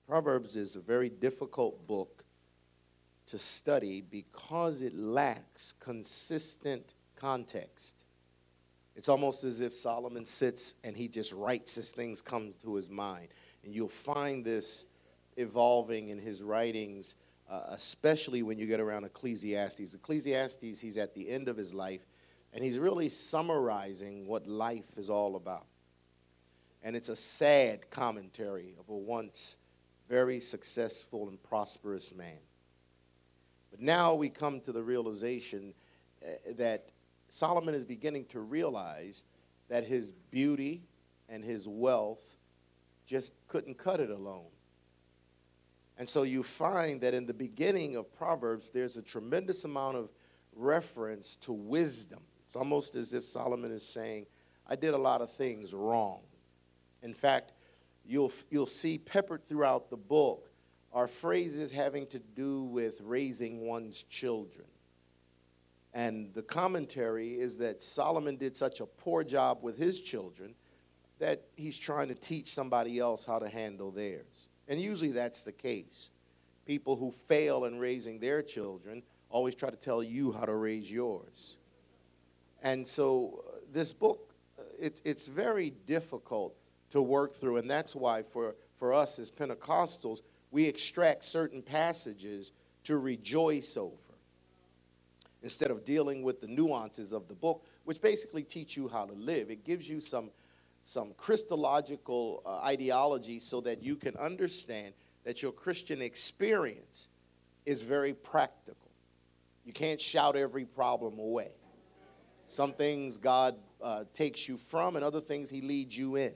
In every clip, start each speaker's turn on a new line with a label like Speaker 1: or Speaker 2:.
Speaker 1: Proverbs is a very difficult book to study because it lacks consistent context. It's almost as if Solomon sits and he just writes as things come to his mind. And you'll find this evolving in his writings, especially when you get around Ecclesiastes. Ecclesiastes, he's at the end of his life, and he's really summarizing what life is all about. And it's a sad commentary of a once very successful and prosperous man. But now we come to the realization that Solomon is beginning to realize that his beauty and his wealth just couldn't cut it alone. And so you find that in the beginning of Proverbs, there's a tremendous amount of reference to wisdom. It's almost as if Solomon is saying, I did a lot of things wrong. In fact, you'll see peppered throughout the book are phrases having to do with raising one's children. And the commentary is that Solomon did such a poor job with his children that he's trying to teach somebody else how to handle theirs. And usually that's the case. People who fail in raising their children always try to tell you how to raise yours. And so this book, it's very difficult to work through, and that's why for us as Pentecostals, we extract certain passages to rejoice over instead of dealing with the nuances of the book, which basically teach you how to live. It gives you some Christological ideology so that you can understand that your Christian experience is very practical. You can't shout every problem away. Some things God takes you from, and other things he leads you in.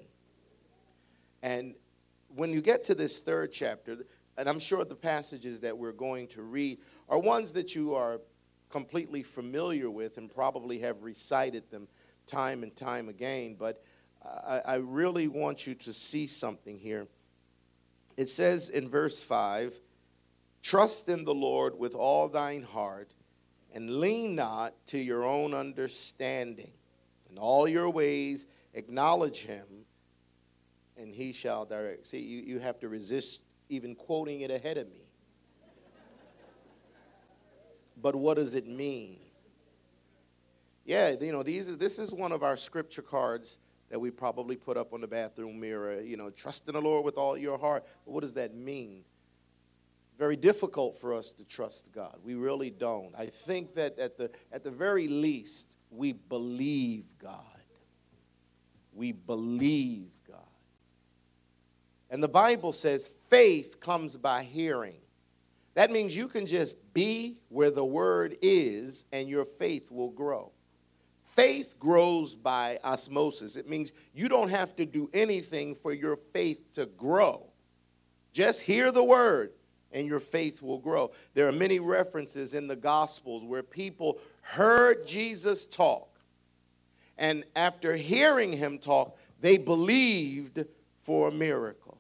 Speaker 1: And when you get to this third chapter, and I'm sure the passages that we're going to read are ones that you are completely familiar with and probably have recited them time and time again, but I really want you to see something here. It says in verse 5, trust in the Lord with all thine heart, and lean not to your own understanding. In all your ways acknowledge him, and he shall direct. See, you have to resist even quoting it ahead of me. But what does it mean? Yeah, this is one of our scripture cards that we probably put up on the bathroom mirror. Trust in the Lord with all your heart. But what does that mean? Very difficult for us to trust God. We really don't. I think that at the very least, we believe God. We believe God. And the Bible says faith comes by hearing. That means you can just be where the word is and your faith will grow. Faith grows by osmosis. It means you don't have to do anything for your faith to grow. Just hear the word and your faith will grow. There are many references in the Gospels where people heard Jesus talk, and after hearing him talk, they believed for a miracle.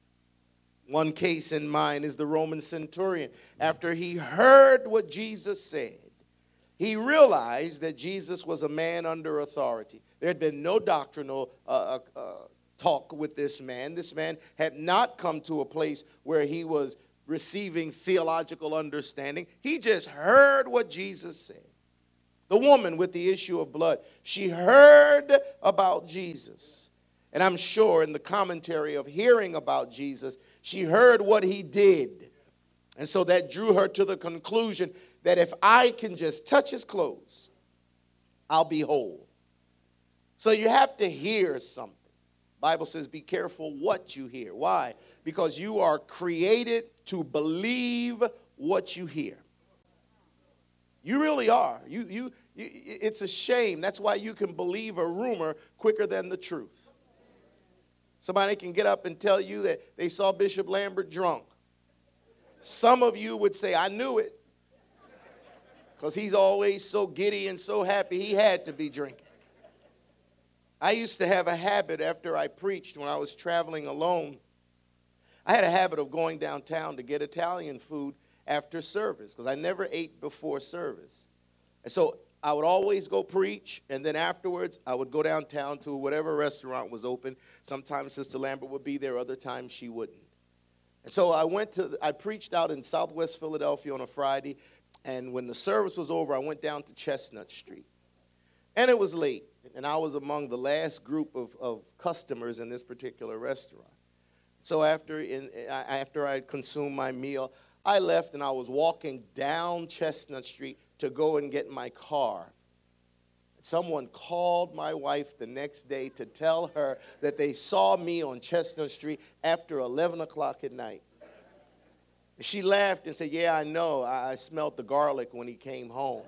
Speaker 1: One case in mind is the Roman centurion. After he heard what Jesus said, he realized that Jesus was a man under authority. There had been no doctrinal talk with this man. This man had not come to a place where he was receiving theological understanding. He just heard what Jesus said. The woman with the issue of blood, she heard about Jesus. And I'm sure in the commentary of hearing about Jesus, she heard what he did. And so that drew her to the conclusion that if I can just touch his clothes, I'll be whole. So you have to hear something. The Bible says be careful what you hear. Why? Because you are created to believe what you hear. You really are. It's a shame. That's why you can believe a rumor quicker than the truth. Somebody can get up and tell you that they saw Bishop Lambert drunk. Some of you would say, I knew it, because he's always so giddy and so happy he had to be drinking. I used to have a habit after I preached when I was traveling alone. I had a habit of going downtown to get Italian food after service because I never ate before service. And so I would always go preach, and then afterwards I would go downtown to whatever restaurant was open. Sometimes Sister Lambert would be there, other times she wouldn't. And so I preached out in Southwest Philadelphia on a Friday, and when the service was over, I went down to Chestnut Street. And it was late, and I was among the last group of customers in this particular restaurant. So after I consumed my meal, I left and I was walking down Chestnut Street to go and get my car. Someone called my wife the next day to tell her that they saw me on Chestnut Street after 11 o'clock at night. She laughed and said, yeah, I know. I smelled the garlic when he came home.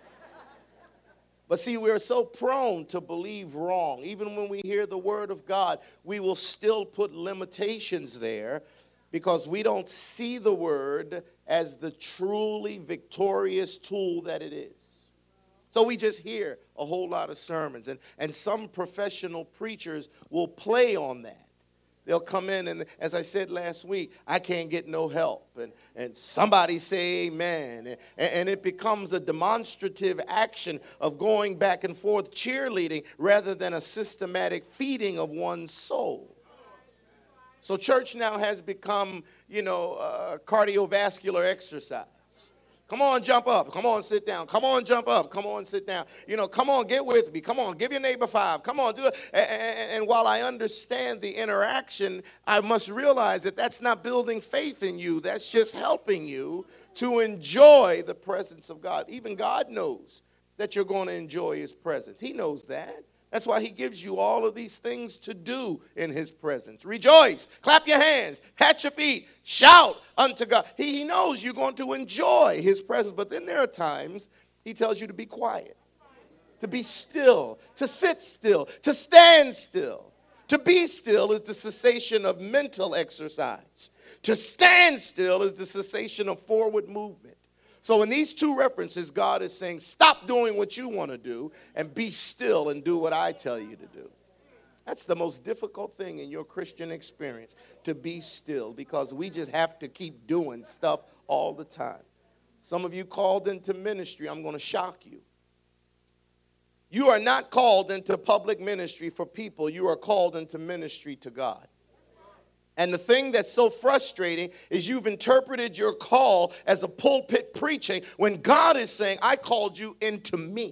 Speaker 1: But see, we're so prone to believe wrong. Even when we hear the word of God, we will still put limitations there because we don't see the word as the truly victorious tool that it is. So we just hear a whole lot of sermons. And some professional preachers will play on that. They'll come in and, as I said last week, I can't get no help. And somebody say amen. And it becomes a demonstrative action of going back and forth cheerleading rather than a systematic feeding of one's soul. So church now has become, cardiovascular exercise. Come on, jump up. Come on, sit down. Come on, jump up. Come on, sit down. Come on, get with me. Come on, give your neighbor 5. Come on, do it. And while I understand the interaction, I must realize that that's not building faith in you. That's just helping you to enjoy the presence of God. Even God knows that you're going to enjoy his presence. He knows that. That's why he gives you all of these things to do in his presence. Rejoice, clap your hands, pat your feet, shout unto God. He knows you're going to enjoy his presence. But then there are times he tells you to be quiet, to be still, to sit still, to stand still. To be still is the cessation of mental exercise. To stand still is the cessation of forward movement. So in these two references, God is saying, stop doing what you want to do and be still and do what I tell you to do. That's the most difficult thing in your Christian experience, to be still, because we just have to keep doing stuff all the time. Some of you called into ministry, I'm going to shock you. You are not called into public ministry for people. You are called into ministry to God. And the thing that's so frustrating is you've interpreted your call as a pulpit preaching when God is saying, I called you into me.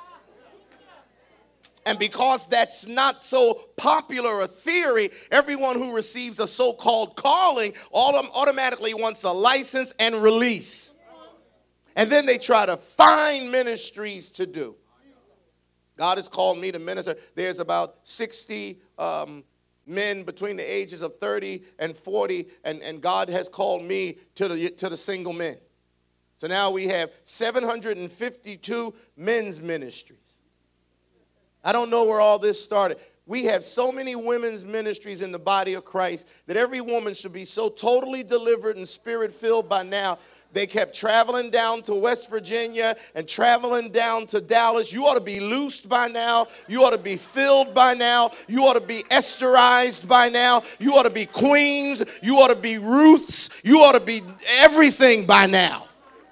Speaker 1: And because that's not so popular a theory, everyone who receives a so-called calling automatically wants a license and release. And then they try to find ministries to do. God has called me to minister. There's about 60 men between the ages of 30 and 40, and God has called me to the single men. So now we have 752 men's ministries. I don't know where all this started. We have so many women's ministries in the body of Christ that every woman should be so totally delivered and spirit-filled by now. They kept traveling down to West Virginia and traveling down to Dallas. You ought to be loosed by now. You ought to be filled by now. You ought to be Esterized by now. You ought to be queens. You ought to be Ruths. You ought to be everything by now.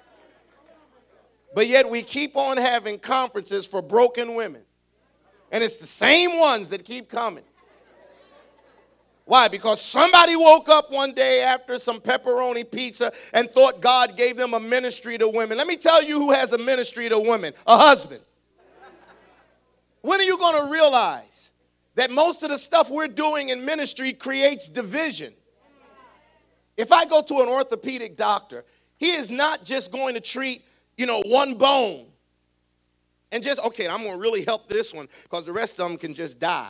Speaker 1: But yet we keep on having conferences for broken women. And it's the same ones that keep coming. Why? Because somebody woke up one day after some pepperoni pizza and thought God gave them a ministry to women. Let me tell you who has a ministry to women: a husband. When are you going to realize that most of the stuff we're doing in ministry creates division? If I go to an orthopedic doctor, he is not just going to treat, one bone and just, okay, I'm going to really help this one because the rest of them can just die.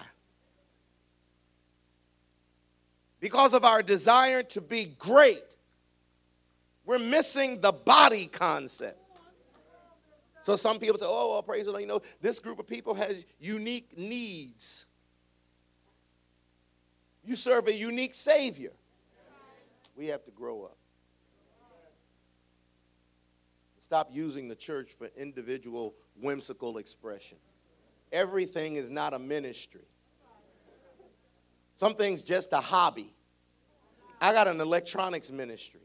Speaker 1: Because of our desire to be great, we're missing the body concept. So some people say, oh, well, praise the Lord, this group of people has unique needs. You serve a unique Savior. We have to grow up. Stop using the church for individual whimsical expression. Everything is not a ministry. Something's just a hobby. I got an electronics ministry.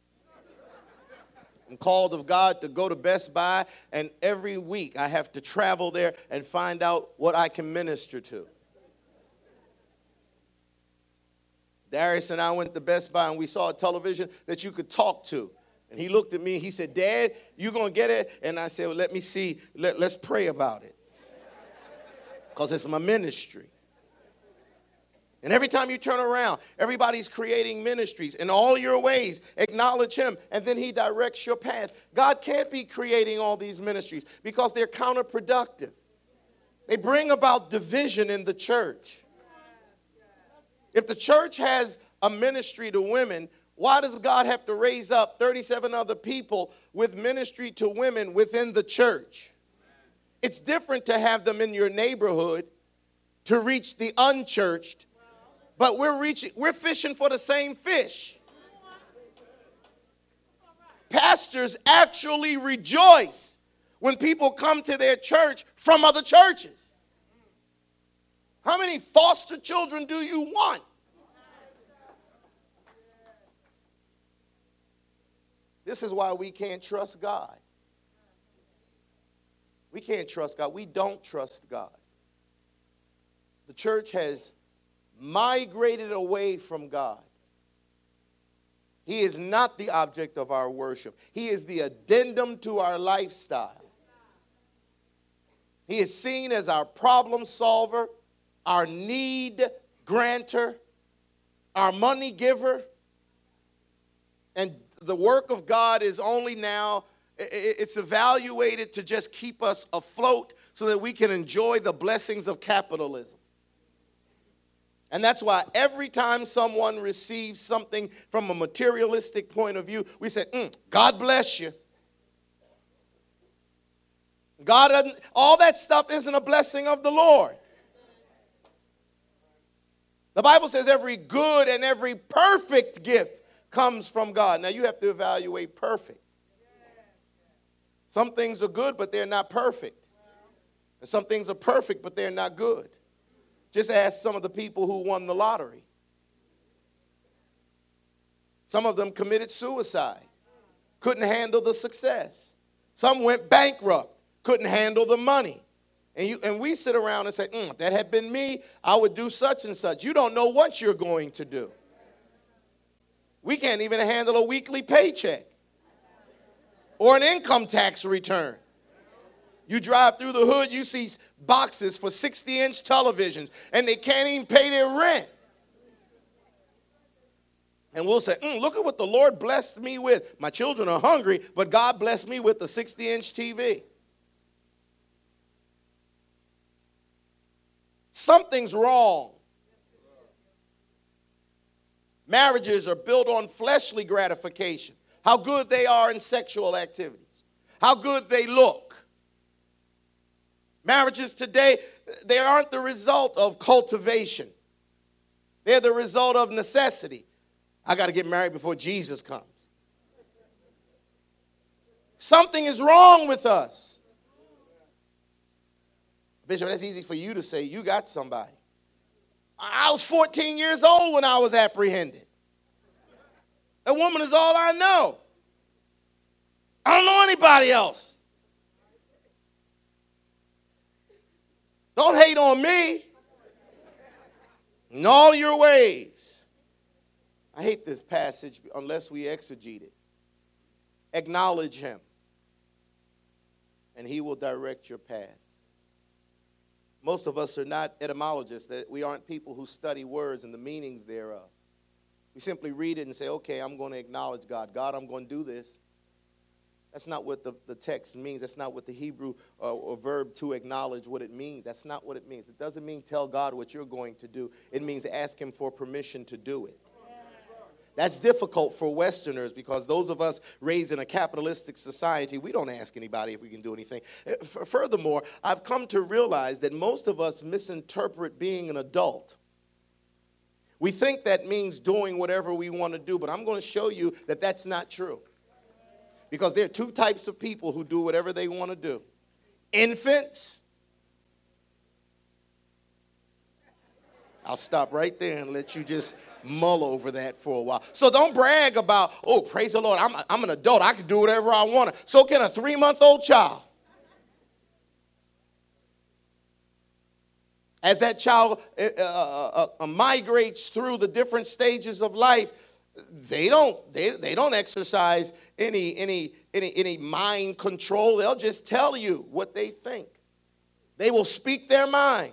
Speaker 1: I'm called of God to go to Best Buy, and every week I have to travel there and find out what I can minister to. Darius and I went to Best Buy and we saw a television that you could talk to. And he looked at me, he said, Dad, you going to get it? And I said, well, let me see. Let's pray about it. Because it's my ministry. And every time you turn around, everybody's creating ministries. In all your ways, acknowledge him, and then he directs your path. God can't be creating all these ministries because they're counterproductive. They bring about division in the church. If the church has a ministry to women, why does God have to raise up 37 other people with ministry to women within the church? It's different to have them in your neighborhood to reach the unchurched, but we're fishing for the same fish. Pastors actually rejoice when people come to their church from other churches. How many foster children do you want? This is why we can't trust God. We can't trust God. We don't trust God. The church has migrated away from God. He is not the object of our worship. He is the addendum to our lifestyle. He is seen as our problem solver, our need granter, our money giver. And the work of God is only now, it's evaluated to just keep us afloat so that we can enjoy the blessings of capitalism. And that's why every time someone receives something from a materialistic point of view, we say, God bless you. God doesn't, all that stuff isn't a blessing of the Lord. The Bible says every good and every perfect gift comes from God. Now you have to evaluate perfect. Some things are good, but they're not perfect. And some things are perfect, but they're not good. Just ask some of the people who won the lottery. Some of them committed suicide, couldn't handle the success. Some went bankrupt, couldn't handle the money. And we sit around and say, if that had been me, I would do such and such. You don't know what you're going to do. We can't even handle a weekly paycheck or an income tax return. You drive through the hood, you see boxes for 60-inch televisions, and they can't even pay their rent. And we'll say, look at what the Lord blessed me with. My children are hungry, but God blessed me with the 60-inch TV. Something's wrong. Marriages are built on fleshly gratification, how good they are in sexual activities, how good they look. Marriages today, they aren't the result of cultivation. They're the result of necessity. I got to get married before Jesus comes. Something is wrong with us. Bishop, that's easy for you to say. You got somebody. I was 14 years old when I was apprehended. That woman is all I know. I don't know anybody else. Don't hate on me. In all your ways. I hate this passage unless we exegete it. Acknowledge him, and he will direct your path. Most of us are not etymologists. That we aren't people who study words and the meanings thereof. We simply read it and say, okay, I'm going to acknowledge God. God, I'm going to do this. That's not what the text means. That's not what the Hebrew or verb to acknowledge what it means. That's not what it means. It doesn't mean tell God what you're going to do. It means ask him for permission to do it. That's difficult for Westerners because those of us raised in a capitalistic society, we don't ask anybody if we can do anything. Furthermore, I've come to realize that most of us misinterpret being an adult. We think that means doing whatever we want to do, but I'm going to show you that that's not true. Because there are two types of people who do whatever they want to do. Infants. I'll stop right there and let you just mull over that for a while. So don't brag about, oh, praise the Lord, I'm an adult. I can do whatever I want to. So can a 3-month-old child. As that child migrates through the different stages of life, they don't exercise any mind control. They'll just tell you what they think. They will speak their mind.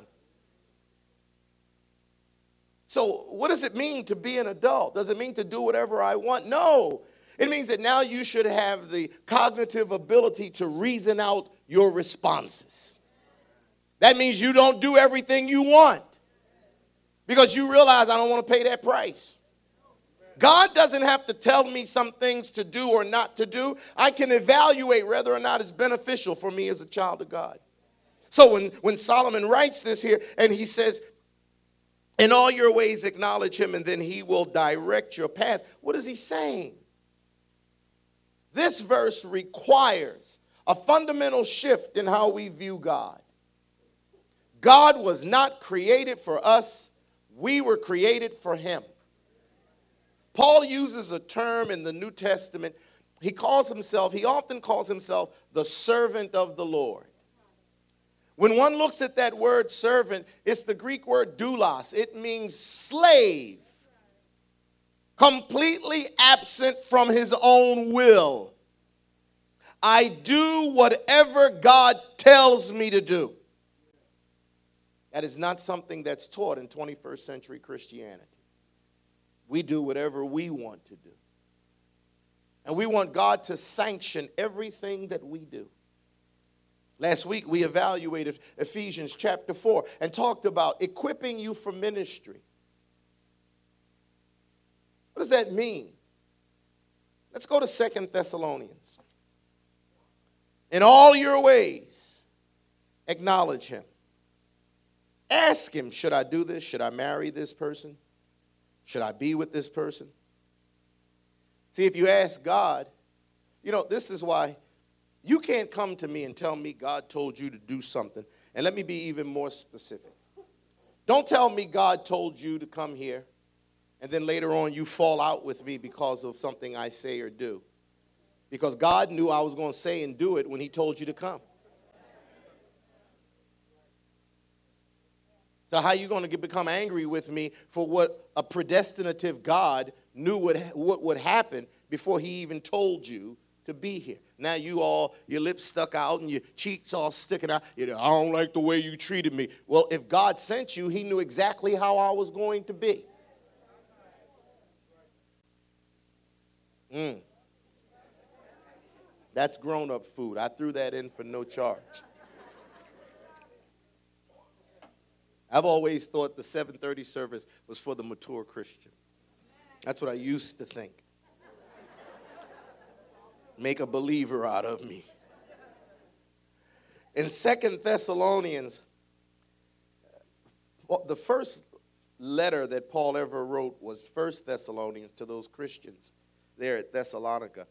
Speaker 1: So what does it mean to be an adult? Does it mean to do whatever I want? No. It means that now you should have the cognitive ability to reason out your responses. That means you don't do everything you want because you realize I don't want to pay that price. God doesn't have to tell me some things to do or not to do. I can evaluate whether or not it's beneficial for me as a child of God. So when Solomon writes this here and he says, in all your ways acknowledge him and then he will direct your path. What is he saying? This verse requires a fundamental shift in how we view God. God was not created for us. We were created for him. Paul uses a term in the New Testament. He often calls himself the servant of the Lord. When one looks at that word servant, it's the Greek word doulos. It means slave. Completely absent from his own will. I do whatever God tells me to do. That is not something that's taught in 21st century Christianity. We do whatever we want to do. And we want God to sanction everything that we do. Last week we evaluated Ephesians chapter 4 and talked about equipping you for ministry. What does that mean? Let's go to 2 Thessalonians. In all your ways, acknowledge him. Ask him, should I do this? Should I marry this person? Should I be with this person? See, if you ask God, this is why you can't come to me and tell me God told you to do something. And let me be even more specific. Don't tell me God told you to come here, and then later on you fall out with me because of something I say or do. Because God knew I was going to say and do it when he told you to come. So how are you going to become angry with me for what a predestinative God knew what would happen before he even told you to be here? Now your lips stuck out and your cheeks all sticking out. I don't like the way you treated me. Well, if God sent you, he knew exactly how I was going to be. That's grown-up food. I threw that in for no charge. I've always thought the 7:30 service was for the mature Christian. That's what I used to think. Make a believer out of me. In 2 Thessalonians, the first letter that Paul ever wrote was 1 Thessalonians to those Christians there at Thessalonica.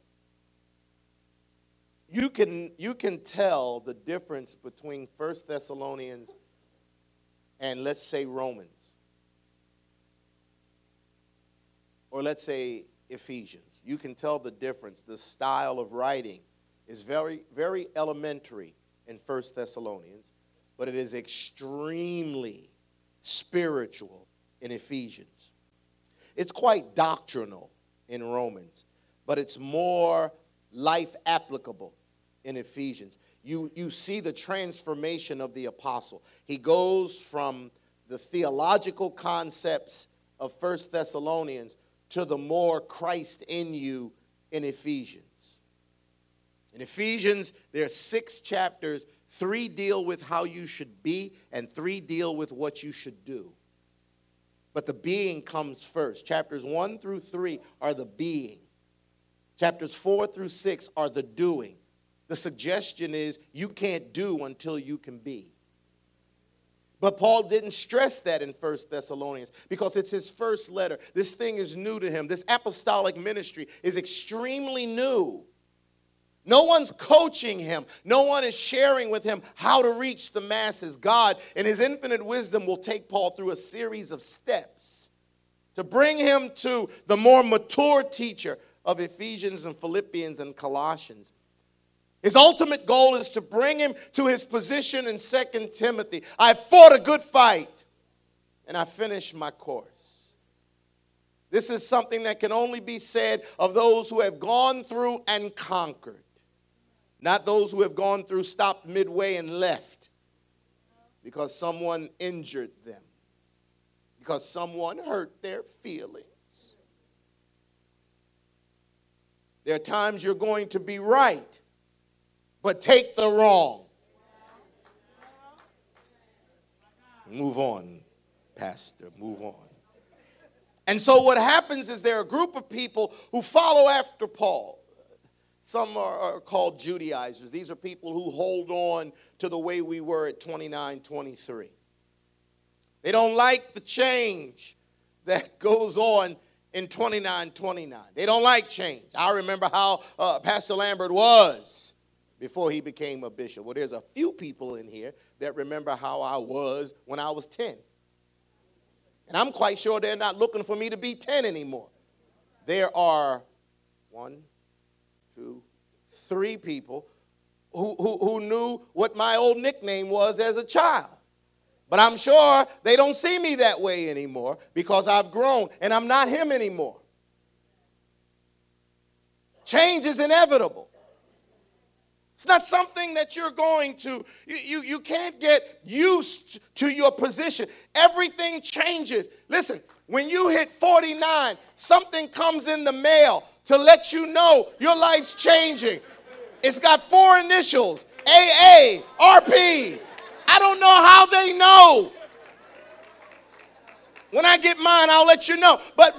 Speaker 1: You can tell the difference between 1 Thessalonians and let's say Romans. Or let's say Ephesians. You can tell the difference. The style of writing is very, very elementary in 1 Thessalonians, but it is extremely spiritual in Ephesians. It's quite doctrinal in Romans, but it's more life applicable in Ephesians. You see the transformation of the apostle. He goes from the theological concepts of 1 Thessalonians to the more Christ in you in Ephesians. In Ephesians, there are 6 chapters. 3 deal with how you should be, and 3 deal with what you should do. But the being comes first. Chapters 1 through 3 are the being. Chapters 4 through 6 are the doing. The suggestion is you can't do until you can be. But Paul didn't stress that in 1 Thessalonians because it's his first letter. This thing is new to him. This apostolic ministry is extremely new. No one's coaching him. No one is sharing with him how to reach the masses. God, in his infinite wisdom, will take Paul through a series of steps to bring him to the more mature teacher of Ephesians and Philippians and Colossians. His ultimate goal is to bring him to his position in 2 Timothy. I fought a good fight, and I finished my course. This is something that can only be said of those who have gone through and conquered, not those who have gone through, stopped midway, and left because someone injured them, because someone hurt their feelings. There are times you're going to be right, but take the wrong. Move on, Pastor, move on. And so what happens is there are a group of people who follow after Paul. Some are called Judaizers. These are people who hold on to the way we were at 29, 23. They don't like the change that goes on in 29, 29. They don't like change. I remember how Pastor Lambert was before he became a bishop. Well, there's a few people in here that remember how I was when I was 10. And I'm quite sure they're not looking for me to be 10 anymore. There are 1, 2, 3 people who knew what my old nickname was as a child. But I'm sure they don't see me that way anymore because I've grown and I'm not him anymore. Change is inevitable. It's not something that you're going to, you can't get used to your position. Everything changes. Listen, when you hit 49, something comes in the mail to let you know your life's changing. It's got 4 initials, AA, RP. I don't know how they know. When I get mine, I'll let you know. But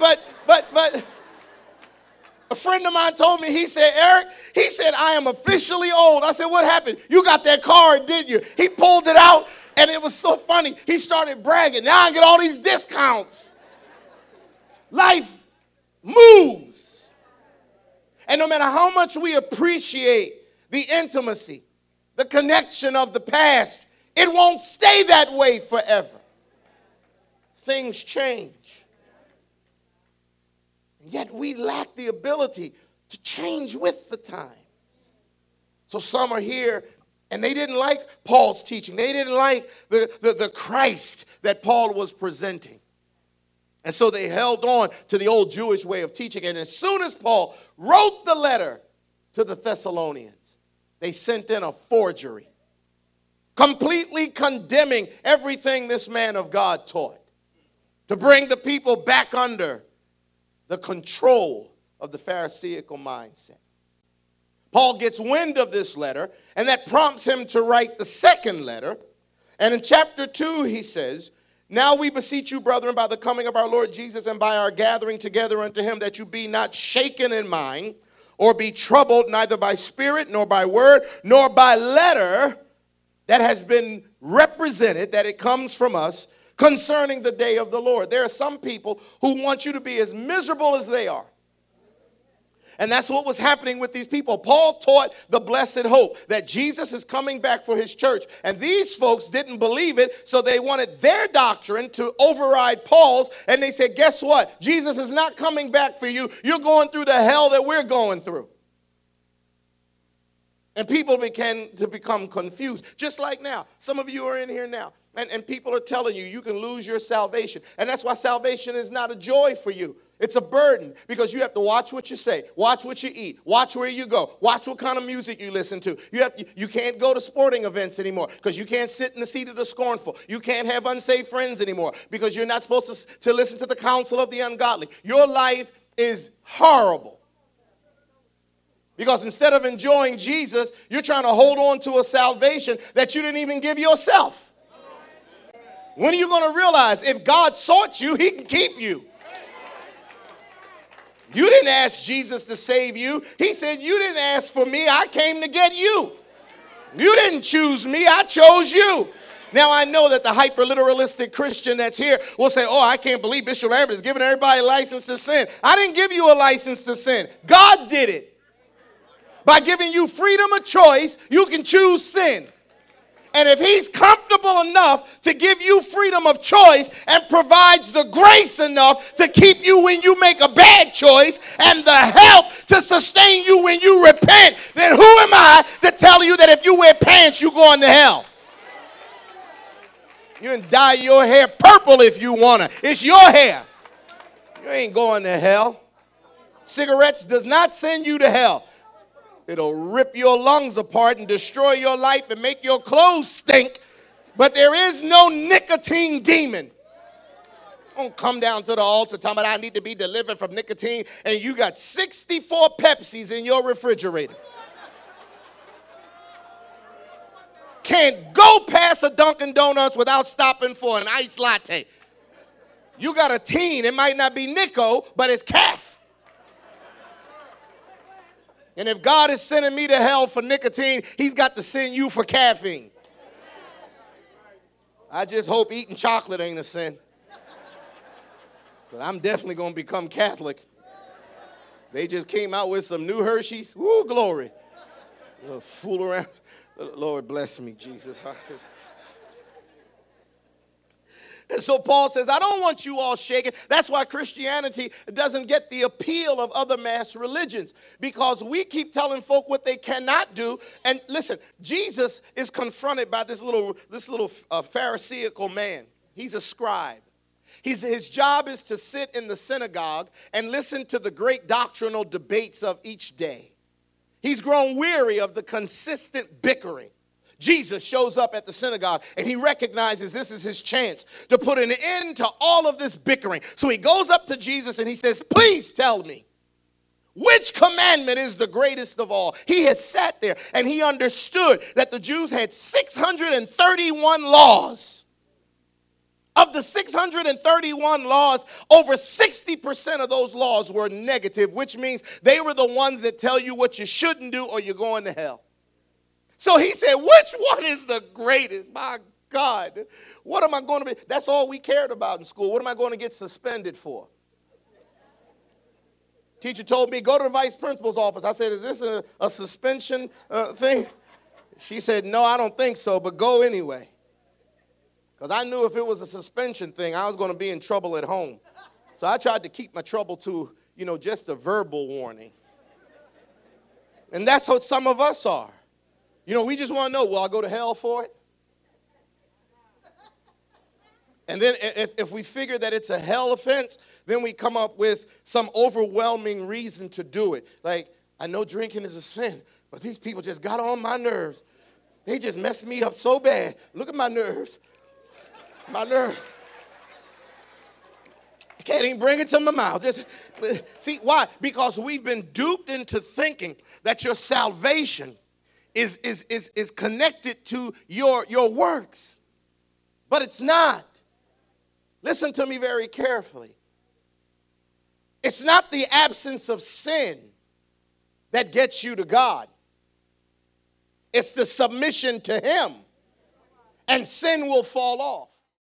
Speaker 1: a friend of mine told me, he said, Eric, he said, I am officially old. I said, what happened? You got that card, didn't you? He pulled it out, and it was so funny. He started bragging. Now I get all these discounts. Life moves. And no matter how much we appreciate the intimacy, the connection of the past, it won't stay that way forever. Things change. And yet we lack the ability to change with the times. So some are here and they didn't like Paul's teaching. They didn't like the Christ that Paul was presenting. And so they held on to the old Jewish way of teaching. And as soon as Paul wrote the letter to the Thessalonians, they sent in a forgery, completely condemning everything this man of God taught, to bring the people back under the control of the Pharisaical mindset. Paul gets wind of this letter, and that prompts him to write the second letter. And in chapter 2, he says, now we beseech you, brethren, by the coming of our Lord Jesus and by our gathering together unto him, that you be not shaken in mind, or be troubled neither by spirit, nor by word, nor by letter that has been represented, that it comes from us, concerning the day of the Lord. There are some people who want you to be as miserable as they are. And that's what was happening with these people. Paul taught the blessed hope that Jesus is coming back for his church. And these folks didn't believe it, so they wanted their doctrine to override Paul's. And they said, guess what? Jesus is not coming back for you. You're going through the hell that we're going through. And people began to become confused. Just like now. Some of you are in here now. And people are telling you, you can lose your salvation. And that's why salvation is not a joy for you. It's a burden, because you have to watch what you say, watch what you eat, watch where you go, watch what kind of music you listen to. You can't go to sporting events anymore because you can't sit in the seat of the scornful. You can't have unsaved friends anymore because you're not supposed to listen to the counsel of the ungodly. Your life is horrible. Because instead of enjoying Jesus, you're trying to hold on to a salvation that you didn't even give yourself. When are you going to realize if God sought you, he can keep you? You didn't ask Jesus to save you. He said, you didn't ask for me. I came to get you. You didn't choose me. I chose you. Now, I know that the hyper-literalistic Christian that's here will say, oh, I can't believe Bishop Lambert is giving everybody a license to sin. I didn't give you a license to sin. God did it. By giving you freedom of choice, you can choose sin. And if he's comfortable enough to give you freedom of choice and provides the grace enough to keep you when you make a bad choice and the help to sustain you when you repent, then who am I to tell you that if you wear pants, you're going to hell? You can dye your hair purple if you want to. It's your hair. You ain't going to hell. Cigarettes does not send you to hell. It'll rip your lungs apart and destroy your life and make your clothes stink. But there is no nicotine demon. Don't come down to the altar talking about I need to be delivered from nicotine, and you got 64 Pepsis in your refrigerator. Can't go past a Dunkin' Donuts without stopping for an iced latte. You got a teen. It might not be Nico, but it's calf. And if God is sending me to hell for nicotine, he's got to send you for caffeine. I just hope eating chocolate ain't a sin. But I'm definitely going to become Catholic. They just came out with some new Hershey's. Woo, glory. Fool around. Lord bless me, Jesus. And so Paul says, I don't want you all shaken. That's why Christianity doesn't get the appeal of other mass religions, because we keep telling folk what they cannot do. And listen, Jesus is confronted by this little Pharisaical man. He's a scribe. His job is to sit in the synagogue and listen to the great doctrinal debates of each day. He's grown weary of the consistent bickering. Jesus shows up at the synagogue, and he recognizes this is his chance to put an end to all of this bickering. So he goes up to Jesus and he says, please tell me, which commandment is the greatest of all? He had sat there and he understood that the Jews had 631 laws. Of the 631 laws, over 60% of those laws were negative, which means they were the ones that tell you what you shouldn't do or you're going to hell. So he said, which one is the greatest? My God, what am I going to be? That's all we cared about in school. What am I going to get suspended for? Teacher told me, go to the vice principal's office. I said, is this a suspension thing? She said, no, I don't think so, but go anyway. Because I knew if it was a suspension thing, I was going to be in trouble at home. So I tried to keep my trouble to, just a verbal warning. And that's what some of us are. We just want to know, will I go to hell for it? And then if we figure that it's a hell offense, then we come up with some overwhelming reason to do it. Like, I know drinking is a sin, but these people just got on my nerves. They just messed me up so bad. Look at my nerves. My nerve. I can't even bring it to my mouth. See, why? Because we've been duped into thinking that your salvation is connected to your works. But it's not. Listen to me very carefully. It's not the absence of sin that gets you to God. It's the submission to him. And sin will fall off.